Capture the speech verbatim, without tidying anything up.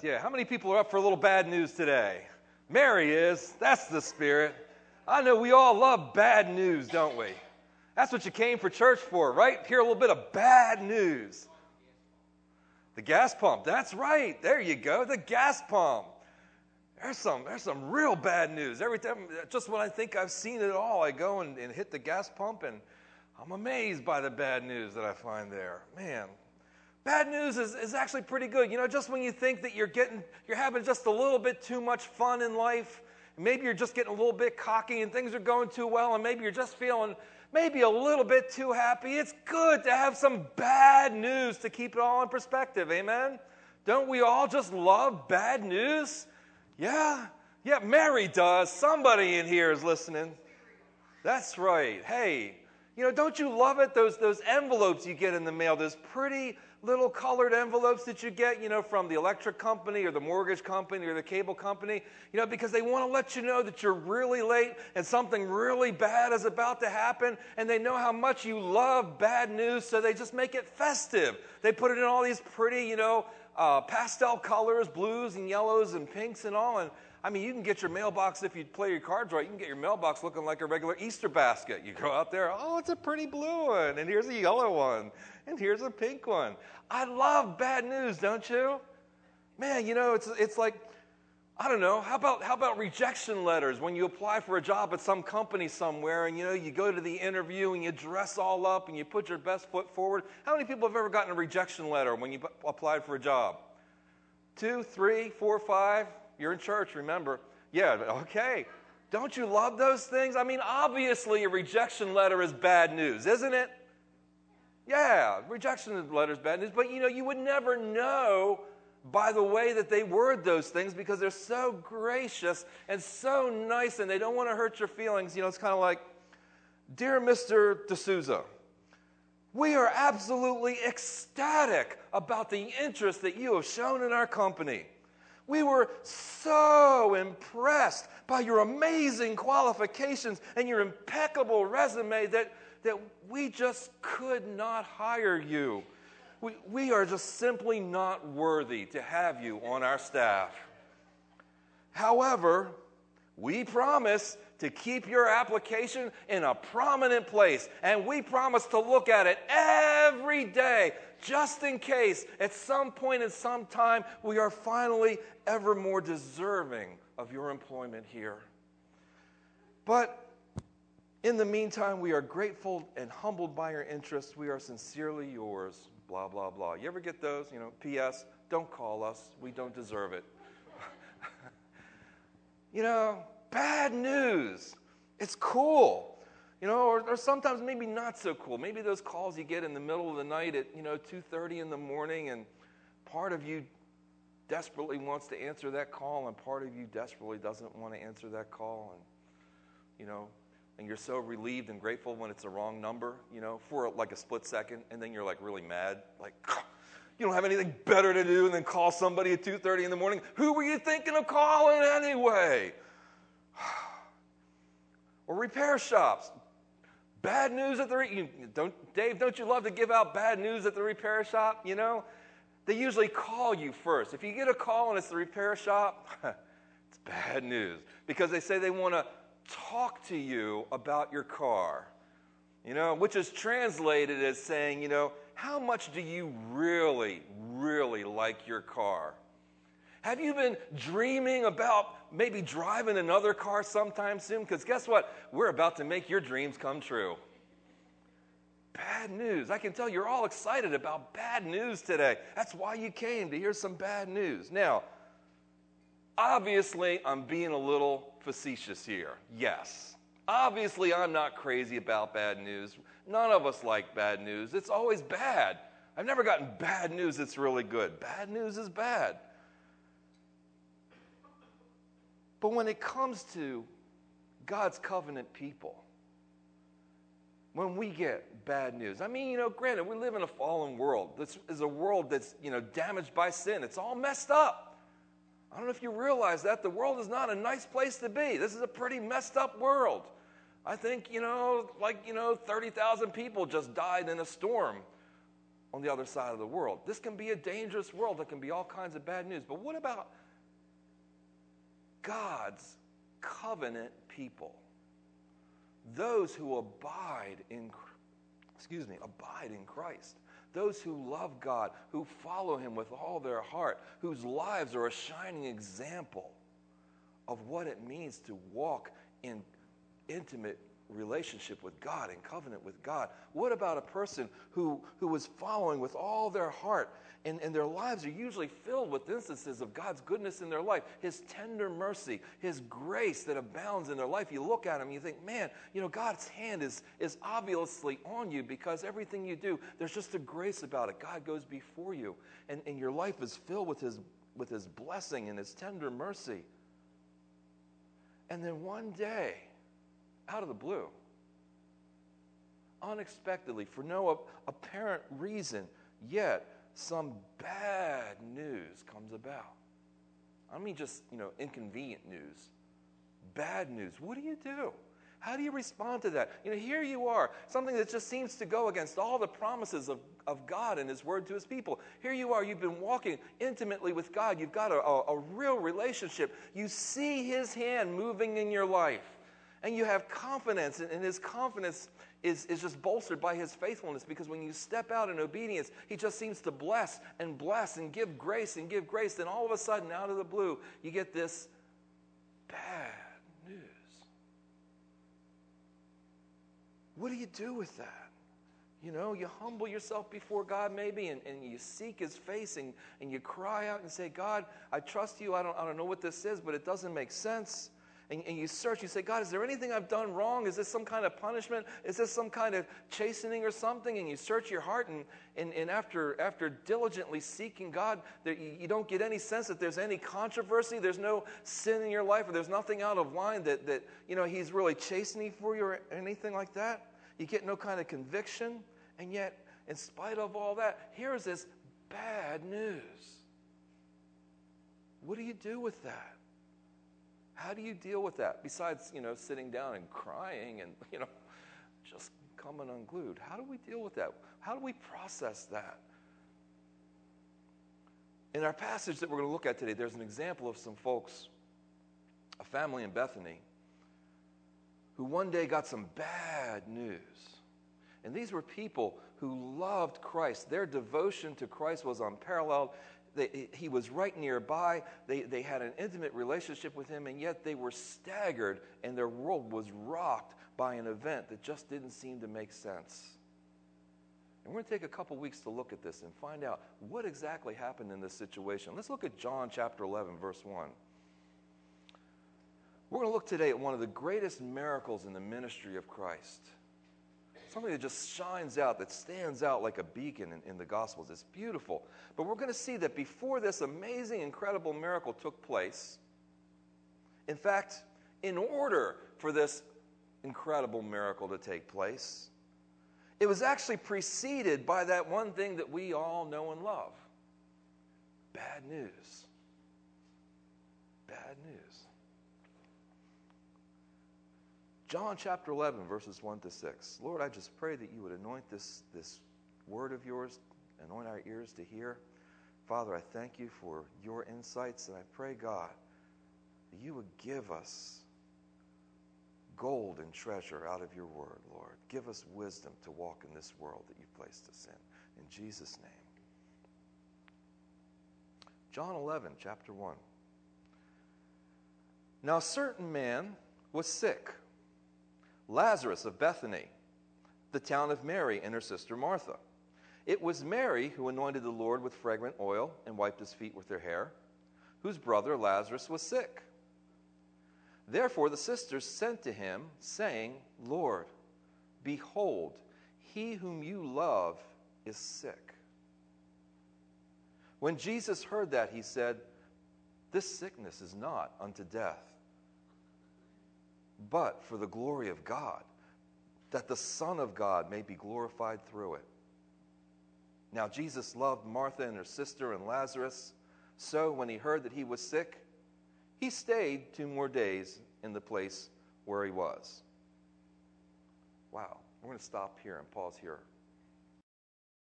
Yeah, how many people are up for a little bad news today? Mary is. That's the spirit. I know we all love bad news, don't we? That's what you came for church for, right? Hear a little bit of bad news. The gas pump. That's right. There you go. The gas pump. There's some, there's some real bad news. Every time, just when I think I've seen it all, I go and, and hit the gas pump, and I'm amazed by the bad news that I find there. Man. Bad news is, is actually pretty good. You know, just when you think that you're getting, you're having just a little bit too much fun in life, maybe you're just getting a little bit cocky and things are going too well, and maybe you're just feeling maybe a little bit too happy, it's good to have some bad news to keep it all in perspective, amen? Don't we all just love bad news? Yeah? Yeah, Mary does. Somebody in here is listening. That's right. Hey, you know, don't you love it, those, those envelopes you get in the mail, those pretty little colored envelopes that you get, you know, from the electric company or the mortgage company or the cable company, you know, because they want to let you know that you're really late and something really bad is about to happen, and they know how much you love bad news, so they just make it festive. They put it in all these pretty, you know, uh, pastel colors, blues and yellows and pinks and all, and I mean, you can get your mailbox, if you play your cards right, you can get your mailbox looking like a regular Easter basket. You go out there, oh, it's a pretty blue one, and here's a yellow one, and here's a pink one. I love bad news, don't you? Man, you know, it's it's like, I don't know, how about how about rejection letters when you apply for a job at some company somewhere, and, you know, you go to the interview, and you dress all up, and you put your best foot forward. How many people have ever gotten a rejection letter when you p- applied for a job? Two, three, four, five? You're in church, remember. Yeah, okay. Don't you love those things? I mean, obviously a rejection letter is bad news, isn't it? Yeah, rejection letter is bad news. But, you know, you would never know by the way that they word those things because they're so gracious and so nice and they don't want to hurt your feelings. You know, it's kind of like, Dear Mister D'Souza, we are absolutely ecstatic about the interest that you have shown in our company. We were so impressed by your amazing qualifications and your impeccable resume that, that we just could not hire you. We, we are just simply not worthy to have you on our staff. However, we promise to keep your application in a prominent place, and we promise to look at it every day, just in case at some point in some time we are finally ever more deserving of your employment here. But in the meantime, we are grateful and humbled by your interest. We are sincerely yours, blah, blah, blah. You ever get those? You know, P S, don't call us. We don't deserve it. You know, bad news. It's cool. You know, or, or sometimes maybe not so cool. Maybe those calls you get in the middle of the night at, you know, two thirty in the morning, and part of you desperately wants to answer that call, and part of you desperately doesn't want to answer that call. And, you know, and you're so relieved and grateful when it's a wrong number, you know, for like a split second, and then you're like really mad, like, you don't have anything better to do than call somebody at two thirty in the morning. Who were you thinking of calling anyway? Or repair shops. Bad news at the re- you, don't Dave, don't you love to give out bad news at the repair shop? You know, they usually call you first. If you get a call and it's the repair shop, it's bad news because they say they want to talk to you about your car. You know, which is translated as saying, you know, how much do you really, really like your car? Have you been dreaming about maybe driving another car sometime soon? Because guess what? We're about to make your dreams come true. Bad news. I can tell you're all excited about bad news today. That's why you came, to hear some bad news. Now, obviously, I'm being a little facetious here. Yes. Obviously, I'm not crazy about bad news. None of us like bad news. It's always bad. I've never gotten bad news that's really good. Bad news is bad. But when it comes to God's covenant people, when we get bad news, I mean, you know, granted, we live in a fallen world. This is a world that's, you know, damaged by sin. It's all messed up. I don't know if you realize that. The world is not a nice place to be. This is a pretty messed up world. I think, you know, like, you know, thirty thousand people just died in a storm on the other side of the world. This can be a dangerous world. There can be all kinds of bad news. But what about God's covenant people? Those who abide in, excuse me, abide in Christ. Those who love God, who follow him with all their heart, whose lives are a shining example of what it means to walk in intimate relationship with God, in covenant with God. What about a person who, who is following with all their heart, and, and their lives are usually filled with instances of God's goodness in their life, his tender mercy, his grace that abounds in their life. You look at them and you think, man, you know, God's hand is, is obviously on you, because everything you do, there's just a grace about it. God goes before you, and, and your life is filled with his, with his blessing and his tender mercy. And then one day, out of the blue, unexpectedly, for no apparent reason, yet some bad news comes about. I don't mean just, you know, inconvenient news. Bad news. What do you do? How do you respond to that? You know, here you are, something that just seems to go against all the promises of, of God and his word to his people. Here you are, you've been walking intimately with God. You've got a, a, a real relationship. You see his hand moving in your life. And you have confidence, and his confidence is, is just bolstered by his faithfulness, because when you step out in obedience, he just seems to bless and bless and give grace and give grace. Then all of a sudden, out of the blue, you get this bad news. What do you do with that? You know, you humble yourself before God maybe, and, and you seek his face, and, and you cry out and say, God, I trust you. I don't, I don't know what this is, but it doesn't make sense. And, and you search, you say, God, is there anything I've done wrong? Is this some kind of punishment? Is this some kind of chastening or something? And you search your heart, and, and, and after, after diligently seeking God, there, you, you don't get any sense that there's any controversy. There's no sin in your life, or there's nothing out of line that, that you know, he's really chastening for you or anything like that. You get no kind of conviction. And yet, in spite of all that, here's this bad news. What do you do with that? How do you deal with that? Besides, you know, sitting down and crying and, you know, just coming unglued. How do we deal with that? How do we process that? In our passage that we're going to look at today, there's an example of some folks, a family in Bethany, who one day got some bad news. And these were people who loved Christ. Their devotion to Christ was unparalleled. They, he was right nearby. They, they had an intimate relationship with him, and yet they were staggered, and their world was rocked by an event that just didn't seem to make sense. And we're going to take a couple weeks to look at this and find out what exactly happened in this situation. Let's look at John chapter eleven, verse one. We're going to look today at one of the greatest miracles in the ministry of Christ. Something that just shines out, that stands out like a beacon in, in the Gospels. It's beautiful. But we're going to see that before this amazing, incredible miracle took place, in fact, in order for this incredible miracle to take place, it was actually preceded by that one thing that we all know and love. Bad news. Bad news. John chapter eleven, verses one to six. Lord, I just pray that you would anoint this, this word of yours, anoint our ears to hear. Father, I thank you for your insights, and I pray, God, that you would give us gold and treasure out of your word, Lord. Give us wisdom to walk in this world that you've placed us in. In Jesus' name. John eleven, chapter one. Now a certain man was sick, Lazarus of Bethany, the town of Mary and her sister Martha. It was Mary who anointed the Lord with fragrant oil and wiped his feet with her hair, whose brother Lazarus was sick. Therefore the sisters sent to him, saying, Lord, behold, he whom you love is sick. When Jesus heard that, he said, this sickness is not unto death, but for the glory of God, that the Son of God may be glorified through it. Now Jesus loved Martha and her sister and Lazarus. So when he heard that he was sick, he stayed two more days in the place where he was. Wow, we're going to stop here and pause here